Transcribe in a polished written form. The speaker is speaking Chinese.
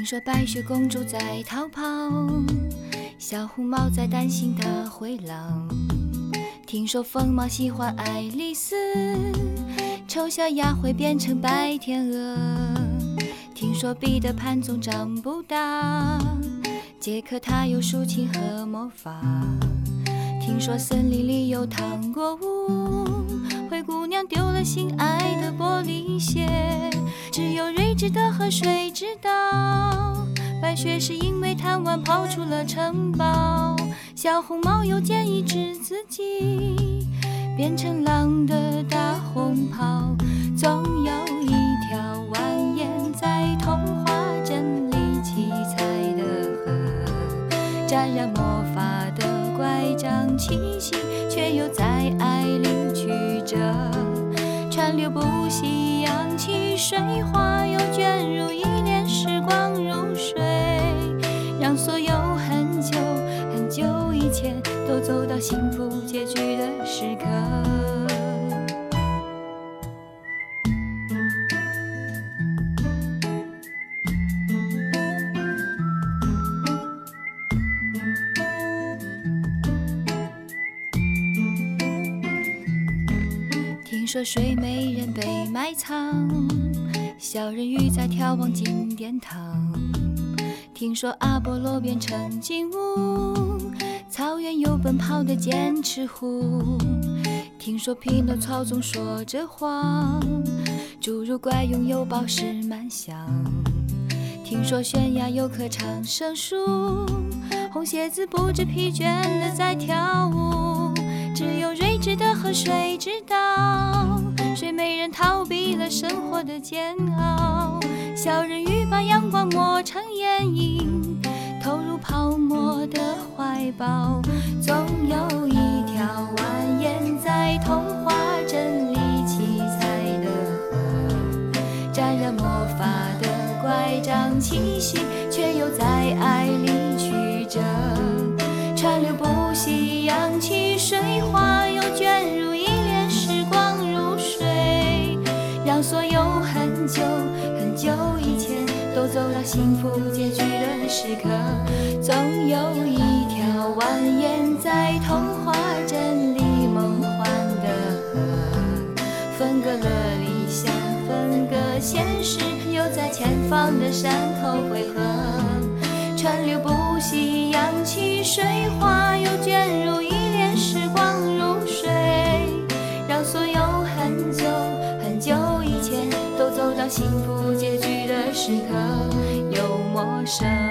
听说白雪公主在逃跑，小红帽在担心大灰狼。听说疯猫喜欢爱丽丝，丑小鸭会变成白天鹅。听说彼得潘总长不大，杰克他有竖琴和魔法。听说森林里有糖果屋，灰姑娘丢了心爱的玻璃鞋。只有睿智的河水知道，白雪是因为贪玩跑出了城堡。小红帽又建议治自己变成狼的大红袍。总有一条蜿蜒在童话镇里七彩的河，沾染魔法的乖张气息，却又在爱里曲折，川流不息，扬起水花，又卷入一帘时光如水，让所有很久很久以前都走到幸福结局的时刻。听说睡美人被埋藏，小人鱼在眺望金殿堂。听说阿波罗变成金乌，草原有奔跑的剑齿虎。听说匹诺曹总说着谎，侏儒怪拥有宝石满箱。听说悬崖有棵长生树，红鞋子不知疲倦地在跳舞。只有睿智的河水知道，睡美人逃避了生活的煎熬。小人鱼把阳光磨成眼影，投入泡沫的怀抱。总有一条蜿蜒在童话镇里七彩的河，沾染魔法的乖张气息，却又在爱里曲折，川流不息，扬起水花，又卷入一帘时光如水，让所有很久很久以前都走到幸福结局的时刻。总有一条蜿蜒在童话镇里梦幻的河，分割了理想，分割现实，又在前方的山头汇合，川流不息，扬起水花，又卷入一帘时光如水，让所有很久很久以前都走到幸福结局的时刻。又陌生